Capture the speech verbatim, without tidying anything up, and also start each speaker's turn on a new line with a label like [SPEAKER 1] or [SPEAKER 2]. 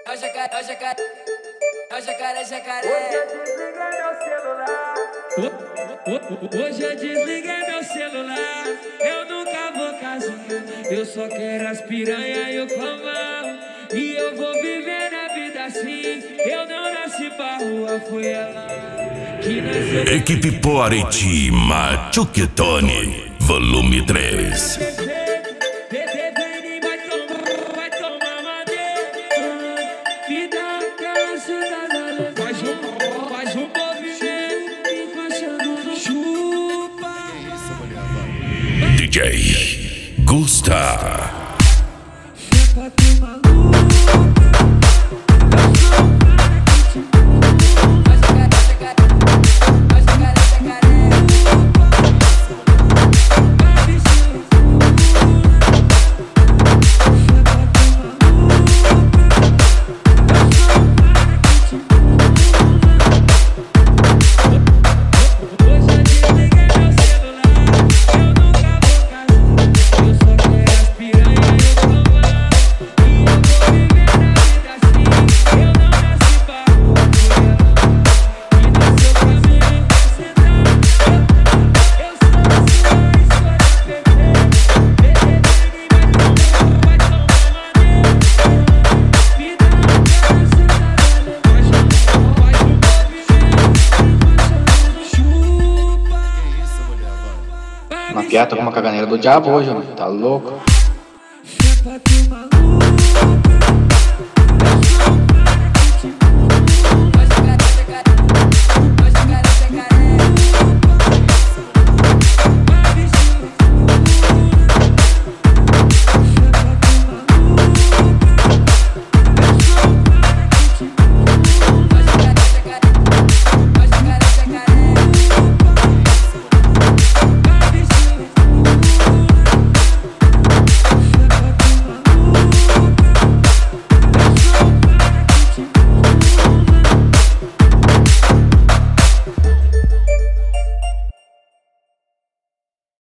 [SPEAKER 1] É o jacaré, é o jacaré, é o jacaré, jacaré.
[SPEAKER 2] Hoje eu desliguei meu celular, eu nunca vou casar. Eu só quero as piranha e o clamão, e eu vou viver na vida assim. Eu não nasci pra rua, foi ela que nasceu.
[SPEAKER 3] Equipe Poarity Machuquetone, volume três. D J Gusta.
[SPEAKER 4] Uma piada com uma caganeira do diabo hoje, mano. Tá louco?